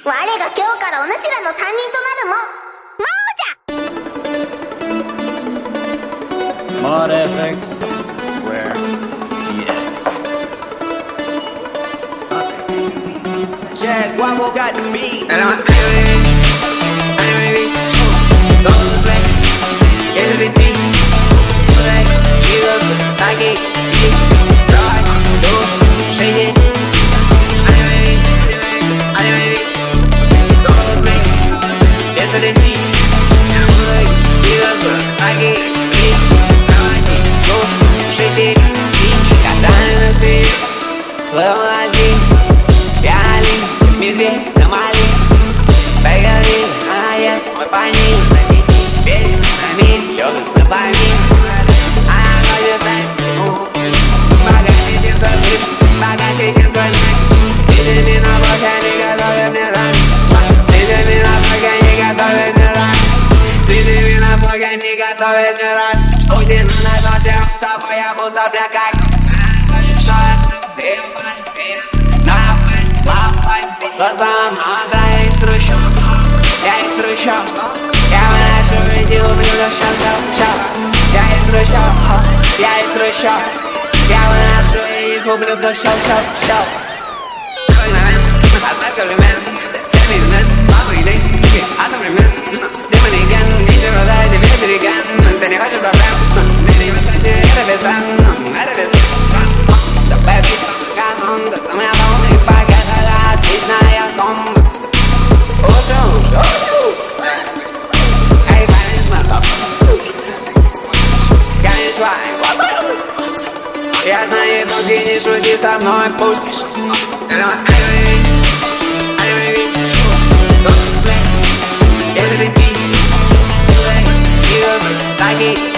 我が今日からお主らの担任となる Mod FX, where he is. Jack Guapo got the beat. And I'm baby. Don't play. Get to see. Play. Chill. Psychic. Speak. Ride. Do. Shake it. I'm baby. Don't play. Get to see. Play. Chill. Psychic. Speak. Ride. Do. Shake it. Катаю на спине. Плыву один. Пьяный. Медведь на мали. Бегали, мы по ним. Берег на миль, лёгок на помин. Она ходит сами. Богаче, чем твой клип, богаче, чем твой найк. Сидями на блоке, не готовят мне ран. Сидями на блоке, не готовят мне ран. Сидями на блоке, не готовят мне ран. Путин на носе, с собой я будто прикак. Глазам надо, я из трущоб. Я из трущоб. Я выношу иди ублюдок, шаг. Я из трущоб. Я из трущоб. Я выношу их ублюдок, шаг. Оставь комплимент. Все бизнес, слабый день. Одновремент. Демоны ген, ничего дай тебе сириган. Ты не хочешь проблем. Ты не выпаси, это без сан. Это без сан. Да бэби, канон, да там я полный пакет. Отличная комбо. Эй, конечно, конечно, я знаю, долги, не шути со мной, пусть. Это виски. Chill, psychic.